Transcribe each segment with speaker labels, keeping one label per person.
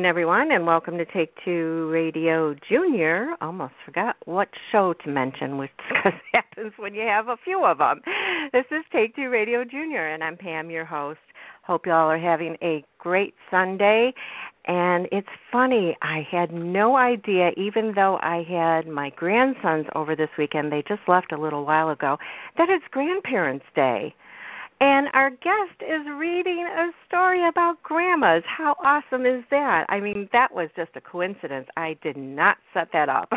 Speaker 1: everyone, and welcome to Take Two Radio Junior. Almost forgot what show to mention, which happens when you have a few of them. This is Take Two Radio Junior, and I'm Pam, your host. Hope you all are having a great Sunday. And it's funny, I had no idea, even though I had my grandsons over this weekend, they just left a little while ago, that it's Grandparents' Day. And our guest is reading a story about grandmas. How awesome is that? I mean, that was just a coincidence. I did not set that up.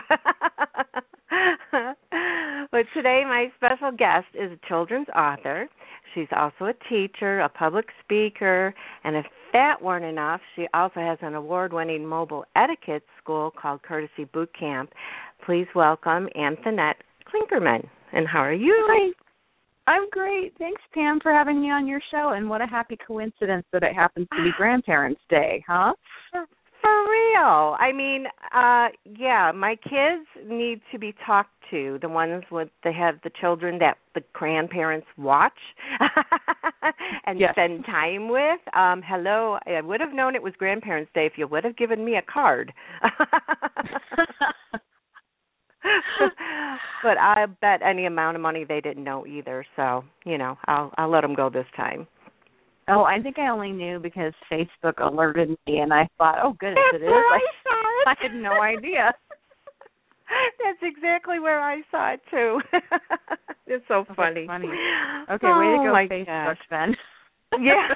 Speaker 1: But today my special guest is a children's author. She's also a teacher, a public speaker, and if that weren't enough, she also has an award-winning mobile etiquette school called Courtesy Boot Camp. Please welcome Antoinette Klinkerman. And how are you?
Speaker 2: Hi. I'm great. Thanks, Pam, for having me on your show. And what a happy coincidence that it happens to be Grandparents' Day, huh?
Speaker 1: For real. I mean, my kids need to be talked to, the ones they have the children that the grandparents watch and spend time with. Hello, I would have known it was Grandparents' Day if you would have given me a card. But I bet any amount of money they didn't know either. So, I'll let them go this time.
Speaker 2: Oh, I think I only knew because Facebook alerted me, and I thought, oh, goodness,
Speaker 1: That's
Speaker 2: it is.
Speaker 1: Where I saw it.
Speaker 2: I had no idea.
Speaker 1: That's exactly where I saw it, too. It's so funny.
Speaker 2: Funny. Okay, way to go, Facebook, then.
Speaker 1: Yeah.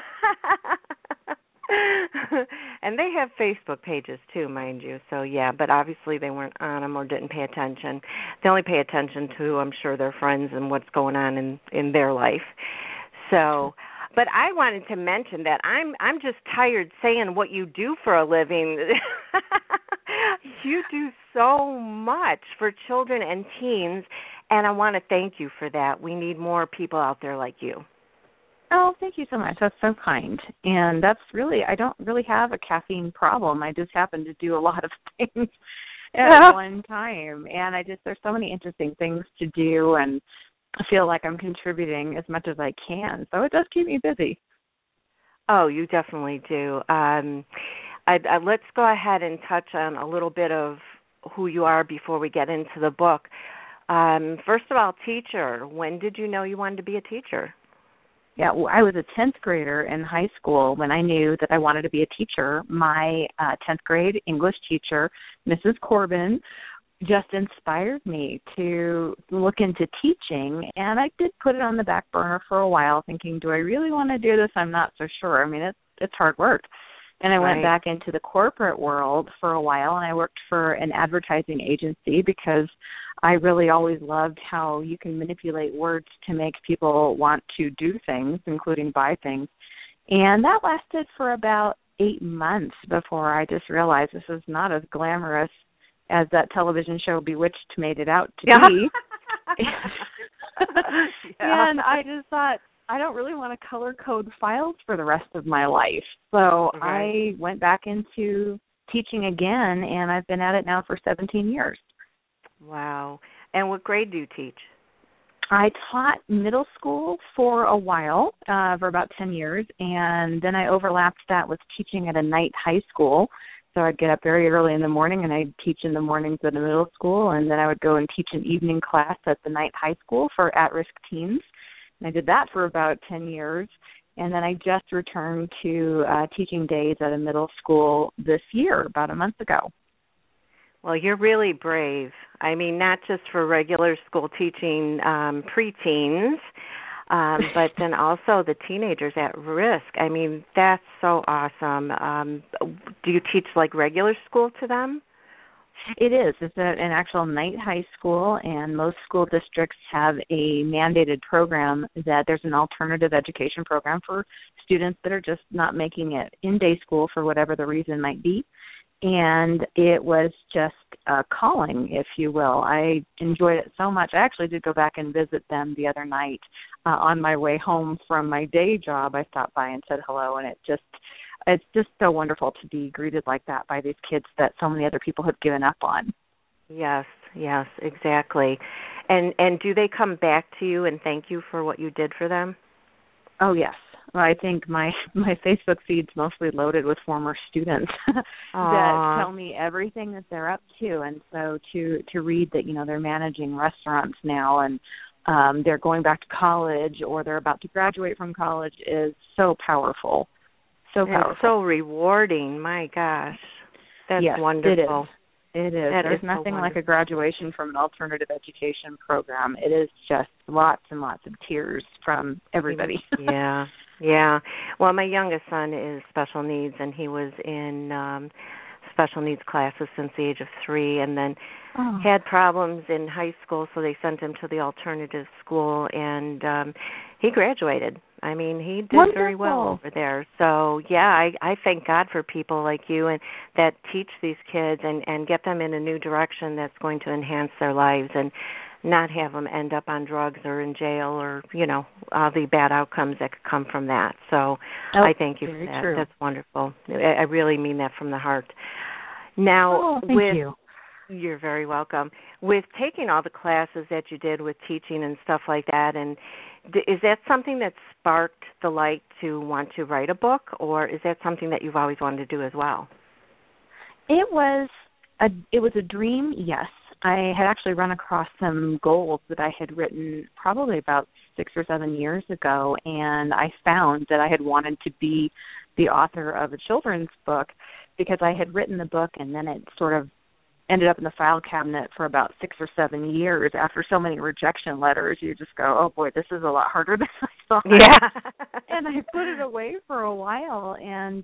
Speaker 1: And they have Facebook pages too, mind you. So yeah, but obviously they weren't on them or didn't pay attention. They only pay attention to, I'm sure, their friends and what's going on in their life. So, but I wanted to mention that I'm just tired saying what you do for a living. You do so much for children and teens, and I want to thank you for that. We need more people out there like you.
Speaker 2: Oh, thank you so much. That's so kind. And that's really, I don't really have a caffeine problem. I just happen to do a lot of things at one time. And there's so many interesting things to do, and I feel like I'm contributing as much as I can. So it does keep me busy.
Speaker 1: Oh, you definitely do. Let's go ahead and touch on a little bit of who you are before we get into the book. First of all, teacher. When did you know you wanted to be a teacher?
Speaker 2: Yeah, well, I was a 10th grader in high school when I knew that I wanted to be a teacher. My 10th grade English teacher, Mrs. Corbin, just inspired me to look into teaching, and I did put it on the back burner for a while, thinking, do I really want to do this? I'm not so sure. I mean, it's hard work. And I went back into the corporate world for a while, and I worked for an advertising agency because I really always loved how you can manipulate words to make people want to do things, including buy things. And that lasted for about 8 months before I just realized this is not as glamorous as that television show Bewitched made it out to be. And I just thought, I don't really want to color code files for the rest of my life. So I went back into teaching again, and I've been at it now for 17 years.
Speaker 1: Wow. And what grade do you teach?
Speaker 2: I taught middle school for a while, for about 10 years, and then I overlapped that with teaching at a night high school. So I'd get up very early in the morning, and I'd teach in the mornings at a middle school, and then I would go and teach an evening class at the night high school for at-risk teens. And I did that for about 10 years, and then I just returned to teaching days at a middle school this year, about a month ago.
Speaker 1: Well, you're really brave. I mean, not just for regular school teaching preteens, but then also the teenagers at risk. I mean, that's so awesome. Do you teach like regular school to them?
Speaker 2: It is. It's an actual night high school, and most school districts have a mandated program that there's an alternative education program for students that are just not making it in day school for whatever the reason might be. And it was just a calling, if you will. I enjoyed it so much. I actually did go back and visit them the other night on my way home from my day job. I stopped by and said hello, and it's just so wonderful to be greeted like that by these kids that so many other people have given up on.
Speaker 1: Yes, exactly. And do they come back to you and thank you for what you did for them?
Speaker 2: Oh, yes. I think my Facebook feed's mostly loaded with former students that tell me everything that they're up to. And so to read that, they're managing restaurants now and they're going back to college or they're about to graduate from college is so powerful. So powerful.
Speaker 1: It's so rewarding. My gosh. That's wonderful.
Speaker 2: It is. There's nothing like a graduation from an alternative education program. It is just lots and lots of tears from everybody.
Speaker 1: Yeah. Well, my youngest son is special needs, and he was in special needs classes since the age of 3, and then had problems in high school, so they sent him to the alternative school, and he graduated. I mean, he did very well over there. So, yeah, I thank God for people like you and that teach these kids and get them in a new direction that's going to enhance their lives and not have them end up on drugs or in jail or, all the bad outcomes that could come from that. So I thank you for that.
Speaker 2: True.
Speaker 1: That's wonderful. I really mean that from the heart. Now,
Speaker 2: thank you.
Speaker 1: You're very welcome. With taking all the classes that you did with teaching and stuff like that, and is that something that sparked the light to want to write a book, or is that something that you've always wanted to do as well?
Speaker 2: It was a dream, yes. I had actually run across some goals that I had written probably about 6 or 7 years ago, and I found that I had wanted to be the author of a children's book because I had written the book and then it sort of ended up in the file cabinet for about 6 or 7 years. After so many rejection letters, you just go, oh, boy, this is a lot harder than I thought.
Speaker 1: Yeah.
Speaker 2: And I put it away for a while, and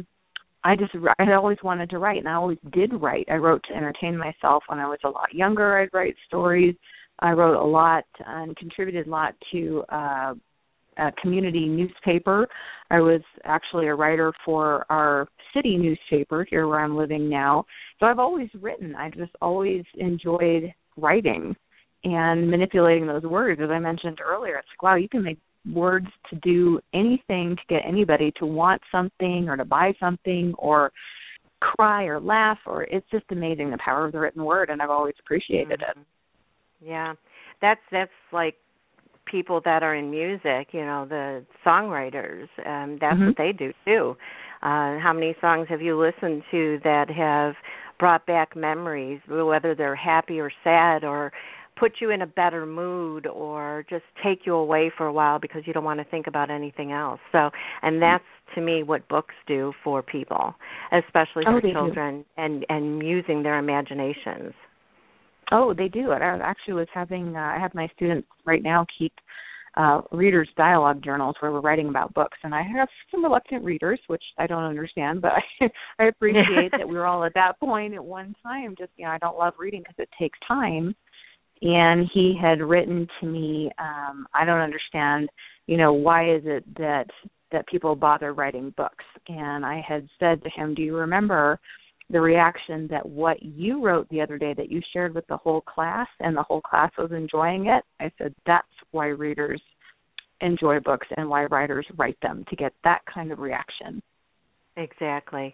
Speaker 2: I always wanted to write, and I always did write. I wrote to entertain myself when I was a lot younger. I'd write stories. I wrote a lot and contributed a lot to a community newspaper. I was actually a writer for our city newspaper here where I'm living now. So I've always written. I just always enjoyed writing and manipulating those words. As I mentioned earlier, it's like, wow, you can make words to do anything to get anybody to want something or to buy something or cry or laugh, or it's just amazing the power of the written word, and I've always appreciated it.
Speaker 1: Yeah, that's like people that are in music, the songwriters, that's what they do too. How many songs have you listened to that have brought back memories, whether they're happy or sad or put you in a better mood or just take you away for a while because you don't want to think about anything else. So, and that's to me what books do for people, especially for children and using their imaginations.
Speaker 2: Oh, they do. I actually was having, I have my students right now keep readers' dialogue journals where we're writing about books, and I have some reluctant readers, which I don't understand, but I appreciate that we were all at that point at one time. Just, I don't love reading because it takes time. And he had written to me, I don't understand, why is it that people bother writing books? And I had said to him, do you remember the reaction that what you wrote the other day that you shared with the whole class and the whole class was enjoying it? I said, that's why readers enjoy books and why writers write them, to get that kind of reaction.
Speaker 1: Exactly.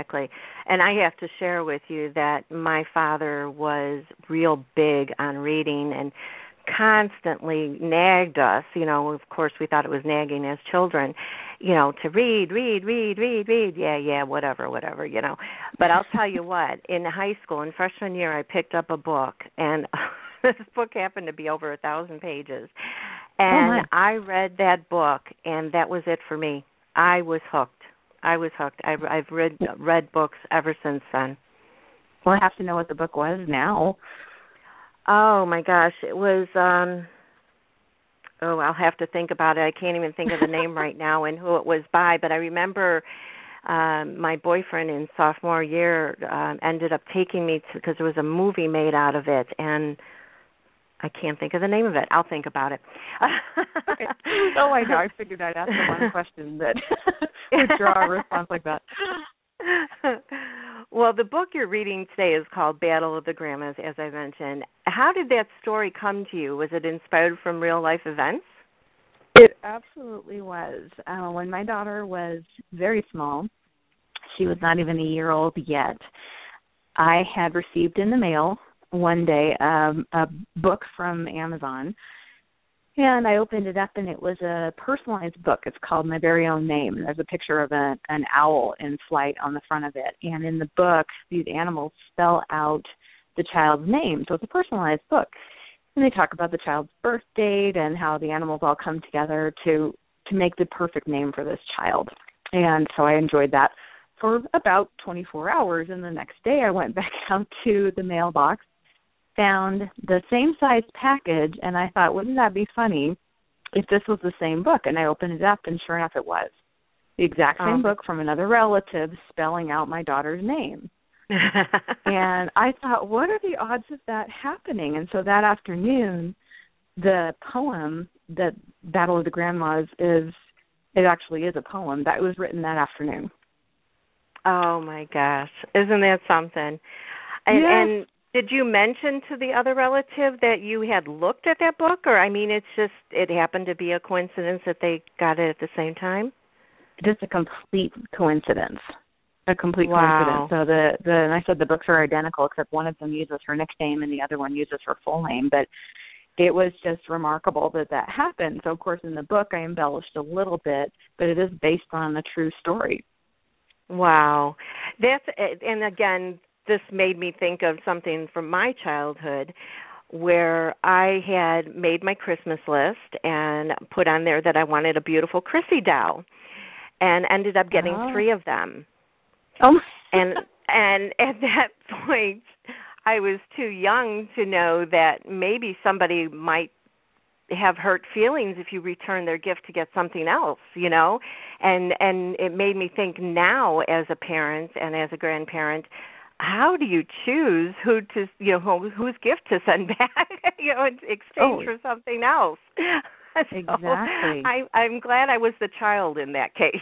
Speaker 1: And I have to share with you that my father was real big on reading and constantly nagged us, of course we thought it was nagging as children, to read. Yeah, whatever, But I'll tell you what, in high school, in freshman year, I picked up a book, and this book happened to be over 1,000 pages. And I read that book, and that was it for me. I was hooked. I've read books ever since then.
Speaker 2: Well, I have to know what the book was now.
Speaker 1: Oh, my gosh. It was, I'll have to think about it. I can't even think of the name right now and who it was by, but I remember my boyfriend in sophomore year ended up taking me to, because there was a movie made out of it, and I can't think of the name of it. I'll think about it.
Speaker 2: Okay. Oh, I know. I figured I'd ask the one question that would draw a response like that.
Speaker 1: Well, the book you're reading today is called Battle of the Grandmas, as I mentioned. How did that story come to you? Was it inspired from real-life events?
Speaker 2: It absolutely was. When my daughter was very small, she was not even a year old yet, I had received in the mail one day a book from Amazon, And I opened it up, and it was a personalized book. It's called My Very Own Name. There's a picture of an owl in flight on the front of it. And in the book, these animals spell out the child's name. So it's a personalized book. And they talk about the child's birth date and how the animals all come together to make the perfect name for this child. And so I enjoyed that for about 24 hours. And the next day I went back out to the mailbox, found the same size package, and I thought, wouldn't that be funny if this was the same book? And I opened it up, and sure enough, it was. The exact same book from another relative spelling out my daughter's name. And I thought, what are the odds of that happening? And so that afternoon, the poem that Battle of the Grandmas it actually is a poem that was written that afternoon.
Speaker 1: Oh, my gosh. Isn't that something? And did you mention to the other relative that you had looked at that book? Or, I mean, it happened to be a coincidence that they got it at the same time?
Speaker 2: Just a complete coincidence. A complete
Speaker 1: Wow.
Speaker 2: coincidence. So and I said the books are identical, except one of them uses her nickname and the other one uses her full name. But it was just remarkable that happened. So, of course, in the book I embellished a little bit, but it is based on a true story.
Speaker 1: Wow. And again, this made me think of something from my childhood where I had made my Christmas list and put on there that I wanted a beautiful Chrissy doll, and ended up getting 3 of them.
Speaker 2: Oh.
Speaker 1: And at that point, I was too young to know that maybe somebody might have hurt feelings if you return their gift to get something else, you know? And it made me think now as a parent and as a grandparent, how do you choose whose gift to send back, in exchange for something else?
Speaker 2: Exactly.
Speaker 1: I'm glad I was the child in that case.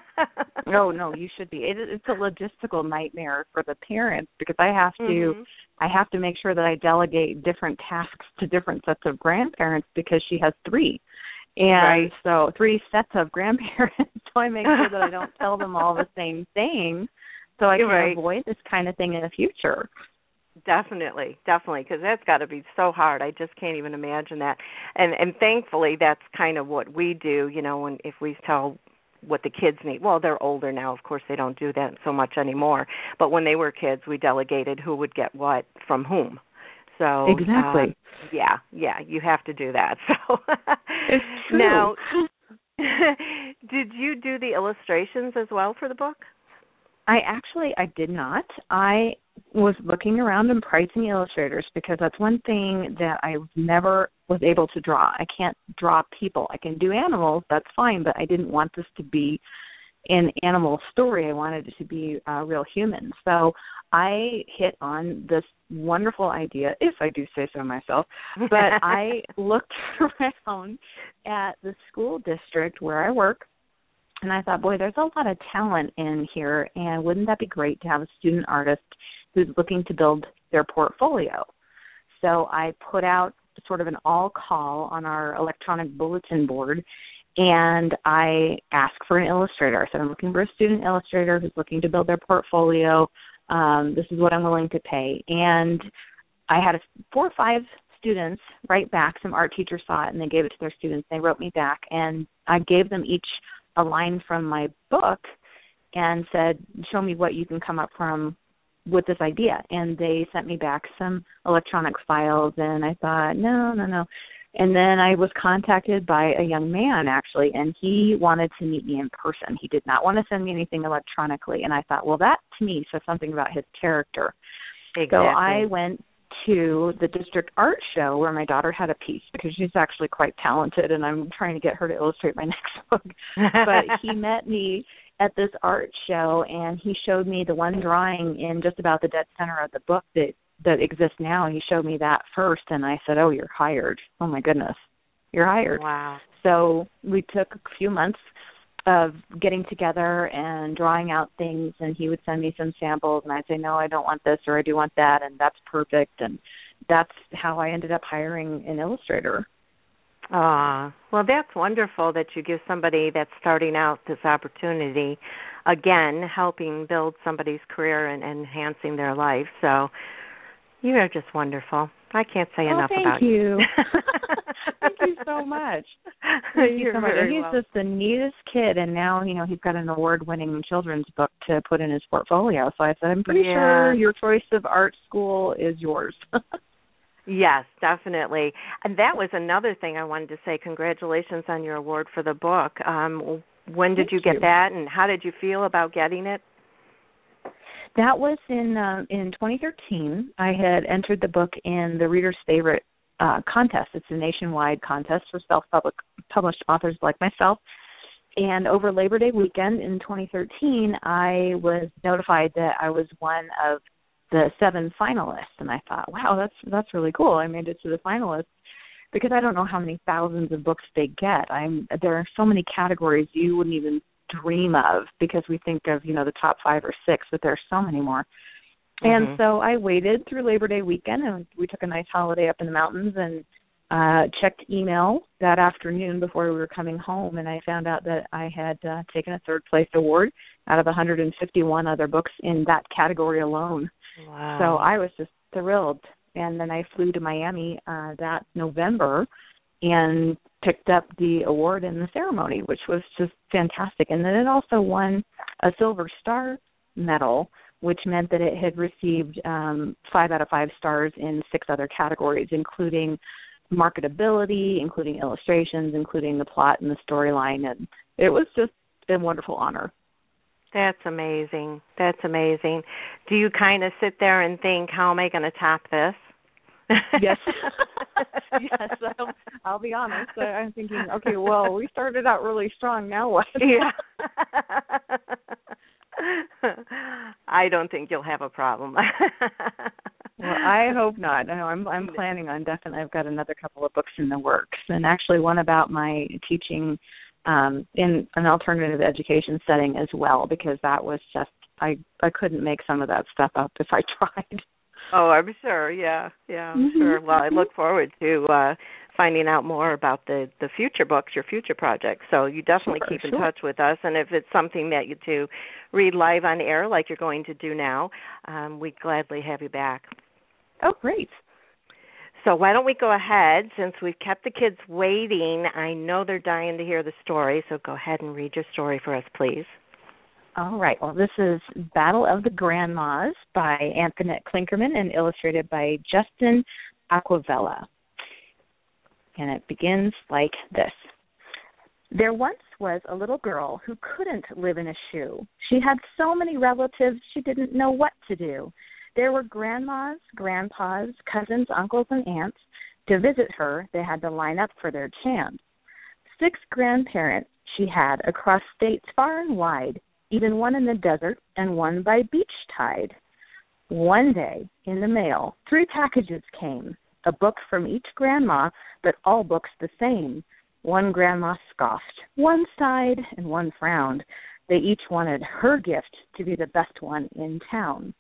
Speaker 2: No, you should be. It's a logistical nightmare for the parents because I have to make sure that I delegate different tasks to different sets of grandparents because she has 3. And so 3 sets of grandparents. So I make sure that I don't tell them all the same thing so I can avoid this kind of thing in the future. Definitely,
Speaker 1: because that's got to be so hard. I just can't even imagine that. And thankfully, that's kind of what we do, if we tell what the kids need. Well, they're older now. Of course, they don't do that so much anymore. But when they were kids, we delegated who would get what from whom. So
Speaker 2: exactly.
Speaker 1: You have to do that. So
Speaker 2: it's true.
Speaker 1: Now, did you do the illustrations as well for the book?
Speaker 2: I did not. I was looking around and pricing illustrators because that's one thing that I never was able to draw. I can't draw people. I can do animals, that's fine, but I didn't want this to be an animal story. I wanted it to be real humans. So I hit on this wonderful idea, if I do say so myself, but I looked around at the school district where I work, and I thought, boy, there's a lot of talent in here, and wouldn't that be great to have a student artist who's looking to build their portfolio? So I put out sort of an all-call on our electronic bulletin board, and I asked for an illustrator. I said, I'm looking for a student illustrator who's looking to build their portfolio. This is what I'm willing to pay. And I had 4 or 5 students write back. Some art teachers saw it, and they gave it to their students. They wrote me back, and I gave them each a line from my book and said, show me what you can come up from with this idea. And they sent me back some electronic files, and I thought, no. And then I was contacted by a young man, actually, and he wanted to meet me in person. He did not want to send me anything electronically. And I thought, well, that to me says something about his character.
Speaker 1: Exactly.
Speaker 2: So I went to the district art show where my daughter had a piece because she's actually quite talented, and I'm trying to get her to illustrate my next book. But he met me at this art show, and he showed me the one drawing in just about the dead center of the book that exists now. He showed me that first, and I said, oh, you're hired. Oh, my goodness, you're hired.
Speaker 1: Wow.
Speaker 2: So we took a few months of getting together and drawing out things, and he would send me some samples, and I'd say, no, I don't want this, or I do want that, and that's perfect. And that's how I ended up hiring an illustrator.
Speaker 1: Well, that's wonderful that you give somebody that's starting out this opportunity, again, helping build somebody's career and enhancing their life. So you are just wonderful. I can't say enough about
Speaker 2: Thank you. Thank you so much. Thank you so much. And he's just the neatest kid, and now, he's got an award-winning children's book to put in his portfolio. So I said, I'm pretty sure your choice of art school is yours.
Speaker 1: Yes, definitely. And that was another thing I wanted to say. Congratulations on your award for the book. When did you get that, and how did you feel about getting it?
Speaker 2: That was in 2013. I had entered the book in the Reader's Favorite contest. It's a nationwide contest for self-published authors like myself. And over Labor Day weekend in 2013, I was notified that I was one of the 7 finalists. And I thought, wow, that's really cool. I made it to the finalists, because I don't know how many thousands of books they get. There are so many categories you wouldn't even dream of, because we think of, the top 5 or 6, but there are so many more. And so I waited through Labor Day weekend, and we took a nice holiday up in the mountains, and checked email that afternoon before we were coming home, and I found out that I had taken a 3rd place award out of 151 other books in that category alone.
Speaker 1: Wow.
Speaker 2: So I was just thrilled. And then I flew to Miami that November and picked up the award in the ceremony, which was just fantastic. And then it also won a Silver Star medal, which meant that it had received 5 out of 5 stars in 6 other categories, including marketability, including illustrations, including the plot and the storyline. And it was just a wonderful honor.
Speaker 1: That's amazing. That's amazing. Do you kind of sit there and think, how am I going to top this?
Speaker 2: Yes. Yes, I'll be honest. I'm thinking, okay, well, we started out really strong. Now what?
Speaker 1: Yeah. I don't think you'll have a problem.
Speaker 2: Well, I hope not. I know I'm planning on definitely. I've got another couple of books in the works, and actually one about my teaching in an alternative education setting as well, because that was just I couldn't make some of that stuff up if I tried.
Speaker 1: Oh, I'm sure. Yeah, I'm sure. Well, I look forward to finding out more about the future books, your future projects. So you definitely keep in touch with us, and if it's something that you to read live on air like you're going to do now, we'd gladly have you back.
Speaker 2: Oh, great.
Speaker 1: So why don't we go ahead, since we've kept the kids waiting. I know they're dying to hear the story, so go ahead and read your story for us, please.
Speaker 2: All right. Well, this is Battle of the Grandmas by Antoinette Klinkerman and illustrated by Justin Aquavella. And it begins like this. There once was a little girl who couldn't live in a shoe. She had so many relatives she didn't know what to do. There were grandmas, grandpas, cousins, uncles, and aunts. To visit her, they had to line up for their chance. 6 grandparents she had across states far and wide, even one in the desert and one by beach tide. One day, in the mail, 3 packages came, a book from each grandma, but all books the same. One grandma scoffed, one sighed, and one frowned. They each wanted her gift to be the best one in town.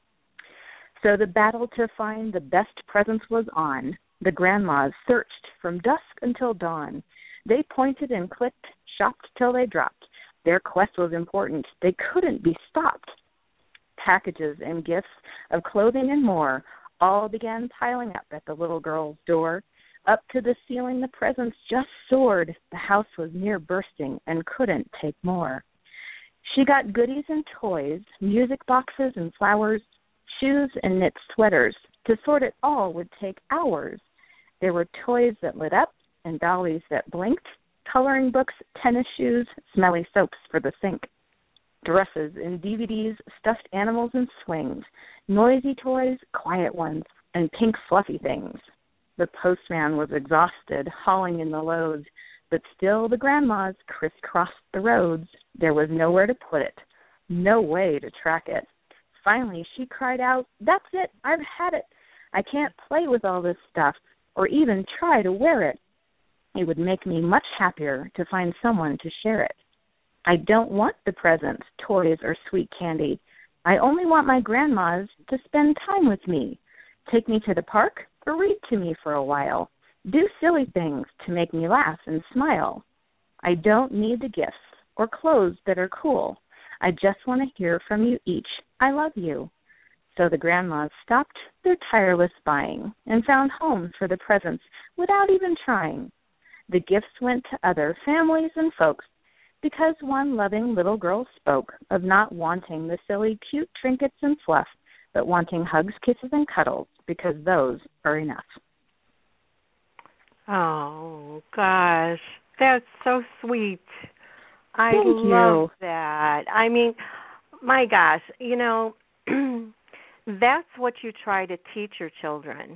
Speaker 2: So the battle to find the best presents was on. The grandmas searched from dusk until dawn. They pointed and clicked, shopped till they dropped. Their quest was important. They couldn't be stopped. Packages and gifts of clothing and more all began piling up at the little girl's door. Up to the ceiling the presents just soared. The house was near bursting and couldn't take more. She got goodies and toys, music boxes and flowers, shoes and knit sweaters. To sort it all would take hours. There were toys that lit up and dollies that blinked, coloring books, tennis shoes, smelly soaps for the sink, dresses and DVDs, stuffed animals and swings, noisy toys, quiet ones, and pink fluffy things. The postman was exhausted, hauling in the loads, but still the grandmas crisscrossed the roads. There was nowhere to put it, no way to track it. Finally, she cried out, "That's it, I've had it. I can't play with all this stuff or even try to wear it. It would make me much happier to find someone to share it. I don't want the presents, toys, or sweet candy. I only want my grandmas to spend time with me, take me to the park, or read to me for a while. Do silly things to make me laugh and smile. I don't need the gifts or clothes that are cool. I just want to hear from you each. I love you. So the grandmas stopped their tireless buying and found homes for the presents without even trying. The gifts went to other families and folks because one loving little girl spoke of not wanting the silly, cute trinkets and fluff, but wanting hugs, kisses, and cuddles because those are enough.
Speaker 1: Oh, gosh. That's so sweet. I
Speaker 2: Thank
Speaker 1: love
Speaker 2: you.
Speaker 1: that. I mean, my gosh, that's what you try to teach your children.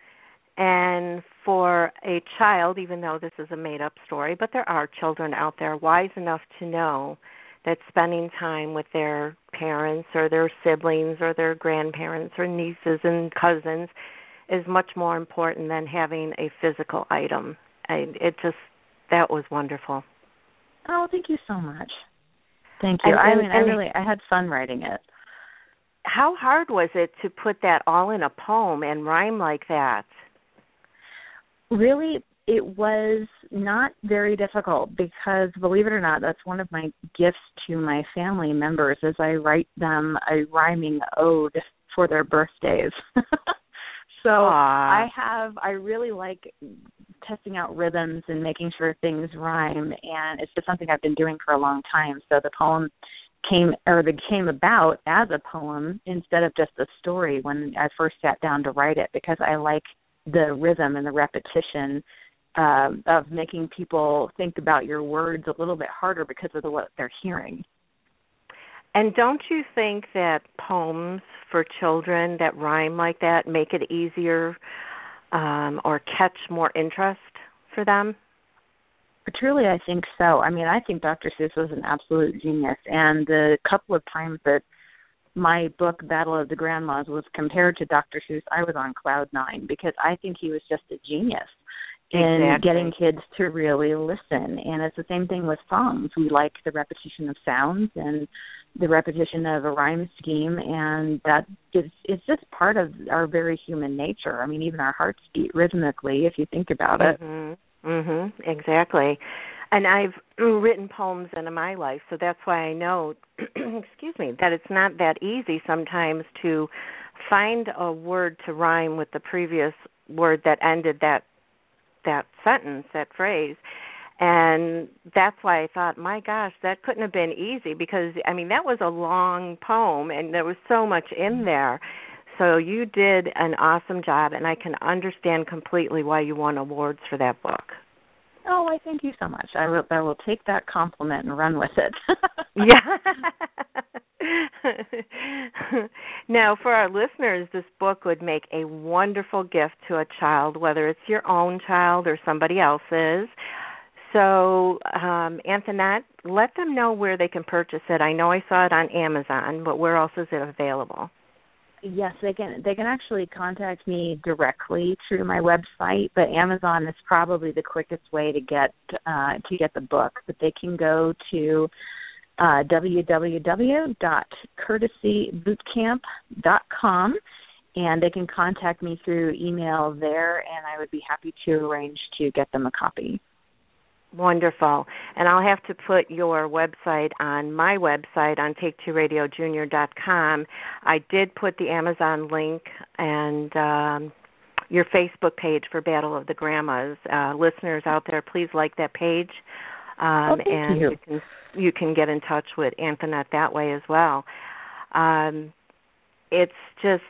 Speaker 1: And for a child, even though this is a made-up story, but there are children out there wise enough to know that spending time with their parents or their siblings or their grandparents or nieces and cousins is much more important than having a physical item. That was wonderful.
Speaker 2: Oh, thank you so much. Thank you. I had fun writing it.
Speaker 1: How hard was it to put that all in a poem and rhyme like that?
Speaker 2: Really, it was not very difficult because, believe it or not, that's one of my gifts to my family members is I write them a rhyming ode for their birthdays. So
Speaker 1: Aww.
Speaker 2: I really like testing out rhythms and making sure things rhyme, and it's just something I've been doing for a long time. So the poem came about as a poem instead of just a story when I first sat down to write it, because I like the rhythm and the repetition of making people think about your words a little bit harder because of what they're hearing.
Speaker 1: And don't you think that poems for children that rhyme like that make it easier or catch more interest for them?
Speaker 2: Truly, I think so. I mean, I think Dr. Seuss was an absolute genius. And the couple of times that my book, Battle of the Grandmas, was compared to Dr. Seuss, I was on cloud nine because I think he was just a genius in getting kids to really listen. And it's the same thing with songs. We like the repetition of sounds and the repetition of a rhyme scheme, and it's just part of our very human nature. I mean, even our hearts beat rhythmically if you think about it.
Speaker 1: Exactly. And I've written poems in my life, so that's why I know, that it's not that easy sometimes to find a word to rhyme with the previous word that ended that sentence, that phrase. And that's why I thought, my gosh, that couldn't have been easy because, I mean, that was a long poem and there was so much in there. So you did an awesome job, and I can understand completely why you won awards for that book.
Speaker 2: Oh, I thank you so much. I will take that compliment and run with it.
Speaker 1: Yeah. Now, for our listeners, this book would make a wonderful gift to a child, whether it's your own child or somebody else's. So, Antoinette, let them know where they can purchase it. I know I saw it on Amazon, but where else is it available?
Speaker 2: Yes, they can actually contact me directly through my website, but Amazon is probably the quickest way to get the book. But they can go to www.courtesybootcamp.com, and they can contact me through email there, and I would be happy to arrange to get them a copy.
Speaker 1: Wonderful. And I'll have to put your website on my website on take2radiojunior.com. I did put the Amazon link and your Facebook page for Battle of the Grandmas. Listeners out there, please like that page.
Speaker 2: Thank you.
Speaker 1: You can get in touch with Antoinette that way as well. It's just...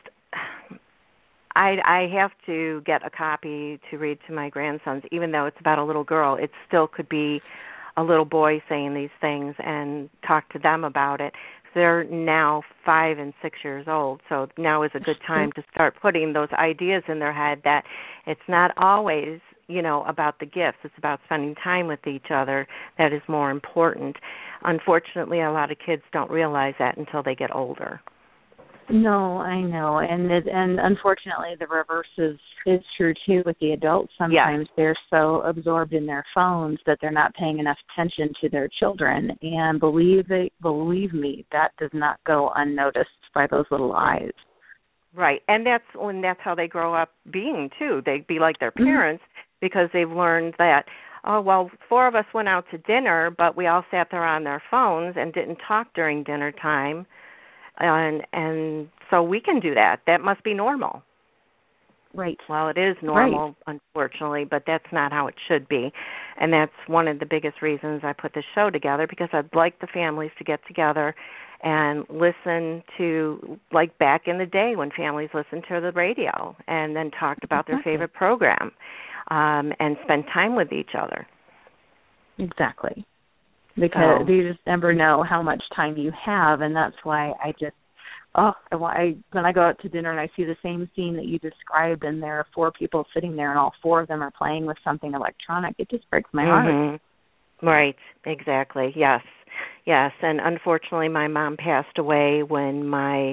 Speaker 1: I have to get a copy to read to my grandsons, even though it's about a little girl. It still could be a little boy saying these things and talk to them about it. They're now 5 and 6 years old, so now is a good time to start putting those ideas in their head that it's not always, about the gifts. It's about spending time with each other that is more important. Unfortunately, a lot of kids don't realize that until they get older.
Speaker 2: No, I know, and unfortunately, the reverse is true too with the adults. Sometimes they're so absorbed in their phones that they're not paying enough attention to their children. And believe me, that does not go unnoticed by those little eyes.
Speaker 1: Right, and that's how they grow up being too. They be like their parents because they've learned that. Oh, well, 4 of us went out to dinner, but we all sat there on their phones and didn't talk during dinner time. And so we can do that. That must be normal.
Speaker 2: Right.
Speaker 1: Well, it is normal, unfortunately, but that's not how it should be. And that's one of the biggest reasons I put this show together, because I'd like the families to get together and listen to, like back in the day when families listened to the radio and then talked about their favorite program, and spend time with each other.
Speaker 2: Exactly. Because you just never know how much time you have, and that's why I just, when I go out to dinner and I see the same scene that you described, and there are 4 people sitting there and all 4 of them are playing with something electronic, it just breaks my heart.
Speaker 1: Right, exactly, yes. And unfortunately my mom passed away when my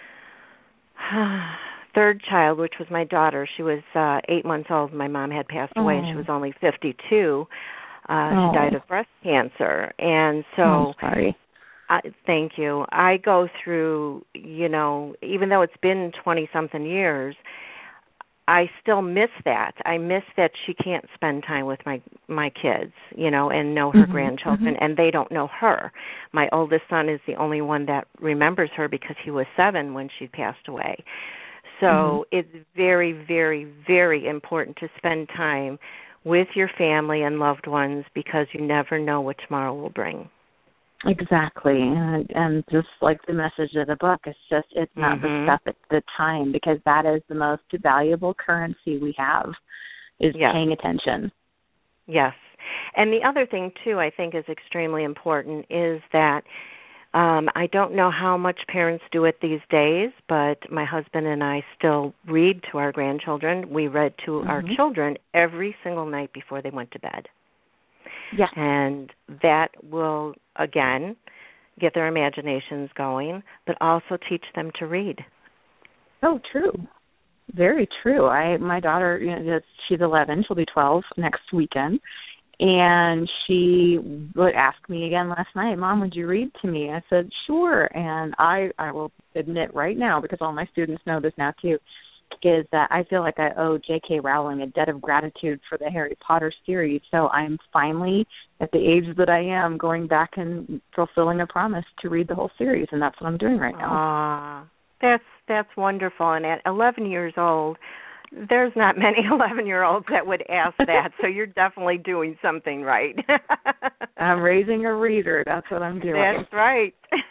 Speaker 1: third child, which was my daughter, she was 8 months old. My mom had passed away, and she was only 52. She died of breast cancer. And so
Speaker 2: I'm sorry.
Speaker 1: Thank you. I go through, even though it's been 20-something years, I still miss that. I miss that she can't spend time with my kids, and know her grandchildren, and they don't know her. My oldest son is the only one that remembers her because he was 7 when she passed away. So it's very, very, very important to spend time with your family and loved ones, because you never know what tomorrow will bring.
Speaker 2: Exactly, and just like the message of the book, it's not the stuff, it's the time, because that is the most valuable currency we have, is paying attention. Yes,
Speaker 1: and the other thing, too, I think is extremely important is that I don't know how much parents do it these days, but my husband and I still read to our grandchildren. We read to our children every single night before they went to bed.
Speaker 2: Yeah.
Speaker 1: And that will, again, get their imaginations going, but also teach them to read.
Speaker 2: Oh, true. Very true. My daughter, she's 11. She'll be 12 next weekend. And she would ask me again last night, Mom, would you read to me? I said, sure. And I will admit right now, because all my students know this now too, is that I feel like I owe J.K. Rowling a debt of gratitude for the Harry Potter series. So I'm finally, at the age that I am, going back and fulfilling a promise to read the whole series, and that's what I'm doing right now.
Speaker 1: That's wonderful. And at 11 years old, there's not many 11-year-olds that would ask that, so you're definitely doing something right.
Speaker 2: I'm raising a reader. That's what I'm doing.
Speaker 1: That's right.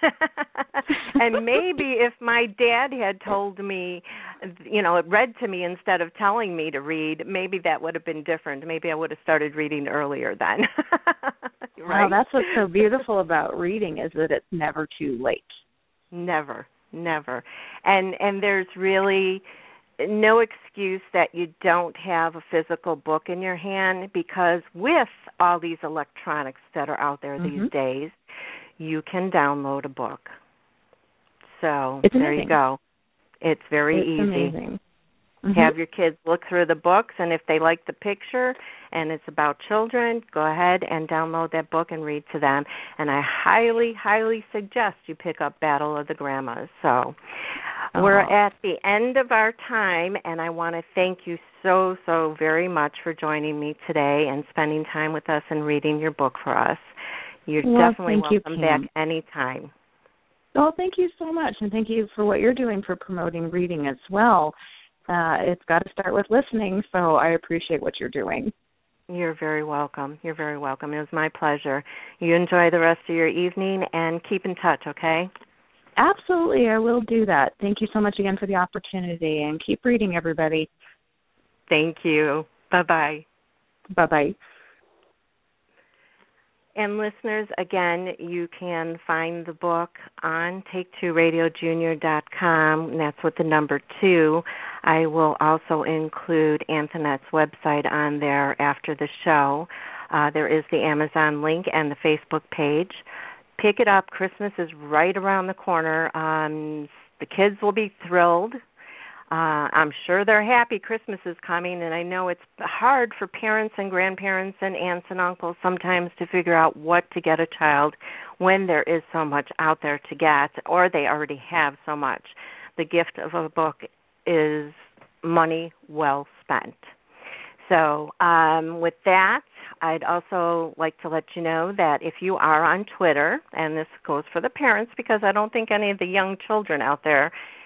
Speaker 1: And maybe if my dad had told me, read to me instead of telling me to read, maybe that would have been different. Maybe I would have started reading earlier then. Right?
Speaker 2: Well, that's what's so beautiful about reading, is that it's never too late.
Speaker 1: Never. And there's really no excuse that you don't have a physical book in your hand, because with all these electronics that are out there these days, you can download a book. So there you go. It's very easy.
Speaker 2: Amazing.
Speaker 1: Have your kids look through the books, and if they like the picture and it's about children, go ahead and download that book and read to them. And I highly, highly suggest you pick up Battle of the Grandmas. So we're at the end of our time, and I want to thank you so, so very much for joining me today and spending time with us and reading your book for us. You're definitely welcome back anytime.
Speaker 2: Well, thank you so much, and thank you for what you're doing for promoting reading as well. It's got to start with listening, so I appreciate what you're doing.
Speaker 1: You're very welcome. It was my pleasure. You enjoy the rest of your evening, and keep in touch, okay?
Speaker 2: Absolutely, I will do that. Thank you so much again for the opportunity, and keep reading, everybody.
Speaker 1: Thank you. Bye-bye.
Speaker 2: Bye-bye.
Speaker 1: And listeners, again, you can find the book on take2radiojunior.com, and that's with the number 2. I will also include Antoinette's website on there after the show. There is the Amazon link and the Facebook page. Pick it up. Christmas is right around the corner. The kids will be thrilled. I'm sure they're happy Christmas is coming, and I know it's hard for parents and grandparents and aunts and uncles sometimes to figure out what to get a child when there is so much out there to get, or they already have so much. The gift of a book is money well spent. So with that, I'd also like to let you know that if you are on Twitter, and this goes for the parents because I don't think any of the young children out there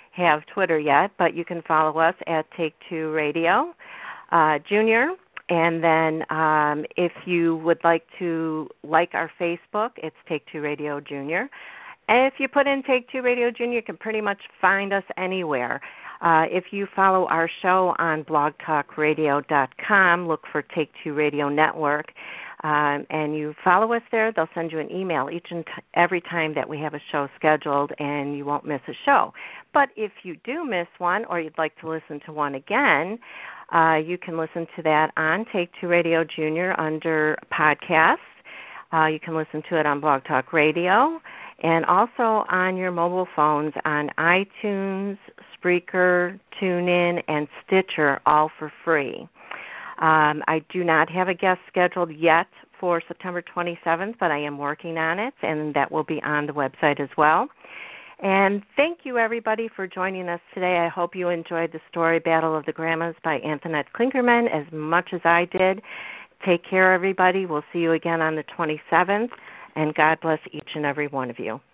Speaker 1: have Twitter yet, but you can follow us at Take Two Radio Junior. And then if you would like to like our Facebook, it's Take Two Radio Junior. And if you put in Take Two Radio Junior, you can pretty much find us anywhere. If you follow our show on blogtalkradio.com, look for Take Two Radio Network, and you follow us there, they'll send you an email each and every time that we have a show scheduled, and you won't miss a show. But if you do miss one or you'd like to listen to one again, you can listen to that on Take Two Radio Junior under podcasts. You can listen to it on Blog Talk Radio and also on your mobile phones on iTunes, Spreaker, TuneIn, and Stitcher, all for free. I do not have a guest scheduled yet for September 27th, but I am working on it, and that will be on the website as well. And thank you, everybody, for joining us today. I hope you enjoyed the story Battle of the Grandmas by Antoinette Klinkerman as much as I did. Take care, everybody. We'll see you again on the 27th, and God bless each and every one of you.